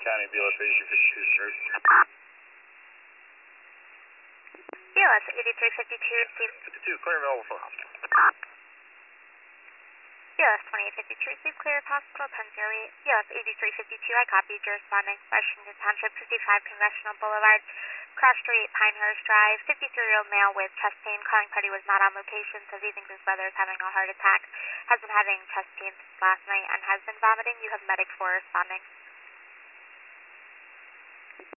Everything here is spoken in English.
County, BLS 8352, sir. BLS 8352, received. 52, clear available for hospital. BLS 2852, received, clear of hospital, 1008. BLS 8352, I copied your responding. Washington Township, 55 Congressional Boulevard, Cross Street, Pinehurst Drive. 53-year-old male with chest pain. Calling party was not on location, says he thinks his brother is having a heart attack. Has been having chest pain since last night and has been vomiting. You have medic 4 responding.